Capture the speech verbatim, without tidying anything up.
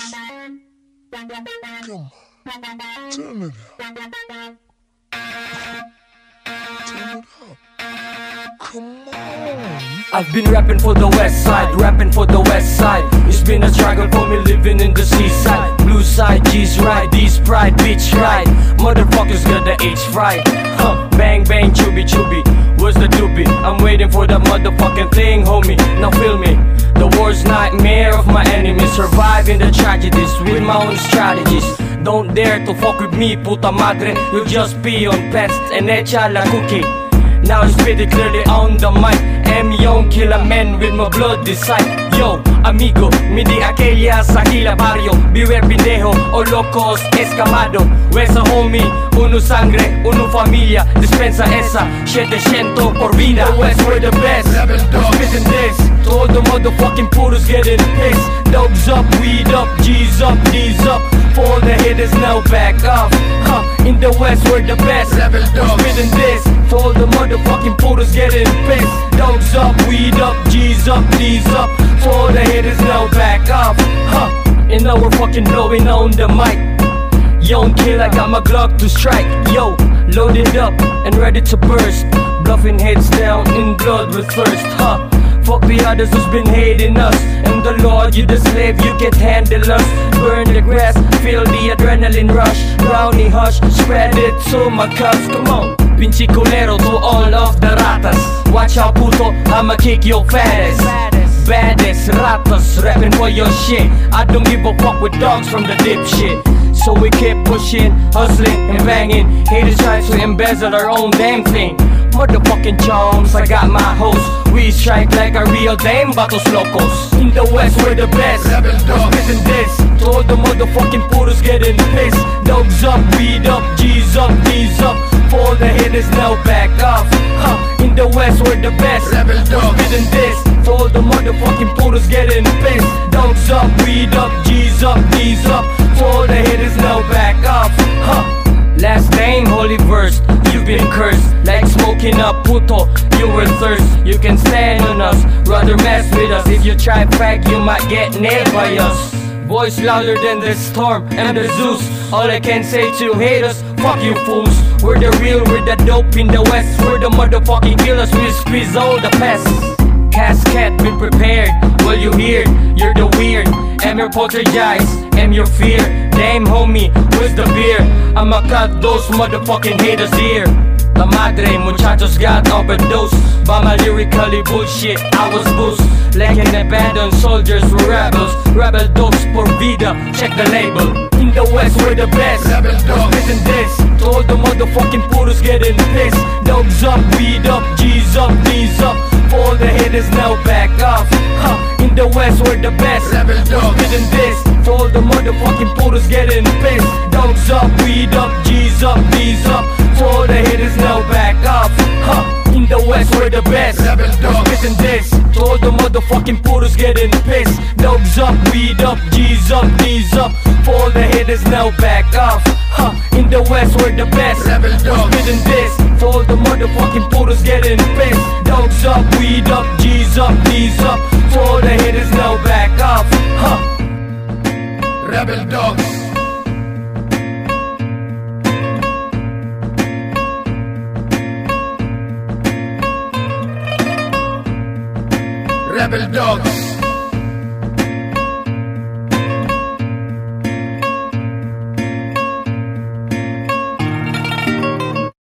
Come on, turn it up. Turn it up. Come on. I've been rapping for the west side, rapping for the west side. It's been a struggle for me living in the seaside. Blue side, G's right, D's pride, bitch right. Motherfuckers got the H fried. Huh, bang bang, chubby chubby. Where's the doobie? I'm waiting for that motherfucking thing, homie. Now feel me. The worst nightmare of my enemies. Surviving the tragedies with my own strategies. Don't dare to fuck with me, puta madre. You'll just be on pets and echa la cookie. Now I spit it clearly on the mic. Am young, kill a man with my blood this side. Yo, amigo, mi di aquella sakila barrio. Beware pendejo o locos escamado. Huesa homie, uno sangre, uno familia. Dispensa esa, setecientos por vida. The West, we're the best. Spitting this, to all the motherfucking putos getting pissed. Dogs up, weed up, G's up, D's up. For all the haters now back off. Huh, in the West, we're the best. Spitting this, to all the motherfucking putos getting pissed. Dogs up, weed up, G's up, D's up. For all the haters now back off. Huh, and now we're fucking blowing on the mic. Young kill, I got my Glock to strike. Yo, loaded up and ready to burst. Bluffing heads down in blood with thirst. Huh, fuck the others who's been hating us. And the Lord, you the slave, you can't handle us. Burn the grass, feel the adrenaline rush. Brownie hush, spread it to my cuss. Come on, pinche culero to all of the ratas. Watch out puto, I'ma kick your fattest. Baddest ratas, rapping for your shit. I don't give a fuck with dogs from the dipshit. So we keep pushing, hustling and banging. Haters try to embezzle our own damn thing. Motherfucking chums, I got my host. We strike like a real dame, batos locos. In the West, we're the best. Spitting this, to all the motherfucking putos getting pissed. Dogs up, weed up, G's up, D's up. For all the haters now back off. Huh, in the West, we're the best. Spitting this, to all the motherfucking putos getting pissed. Dogs up, weed up, G's up, D's up. For all the haters now back off. Huh. Last name, holy verse, you've been cursed. Like smoking up, puto, you will thirst. You can stand on us, rather mess with us. If you try fag, you might get nailed by us. Voice louder than the storm and the Zeus. All I can say to haters, fuck you fools. We're the real, we're the dope in the West. We're the motherfucking killers, we squeeze all the pests. Casket, been prepared, well you hear, you're the weird. Am your poltergeist, am your fear. Damn homie, where's the beer? I'ma cut those motherfucking haters here. La madre, muchachos got overdose. By my lyrically bullshit, I was boost. Like an abandoned soldiers were rebels. Rebel dogs por vida, check the label. In the West, we're the best. Spitting this, to all the motherfucking putos getting pissed. Dogs up, weed up, G's up, D's up. For all the haters now back off. Huh, in the West, we're the best. Spitting this, to all the motherfucking putos getting pissed. Dogs up, weed up, G's up, D's up. For all the haters now back off. Huh, in the West, we're the best. Spitting this, to all the motherfucking putos getting pissed. Dogs up, weed up, G's up, D's up. For all the haters now back off. Huh, in the West, we're the best. Spitting this, to all the motherfucking putos getting pissed. Dogs up, weed up, G's up, D's up. For all the haters now back off. Huh. Rebel dogs. Rebel dogs.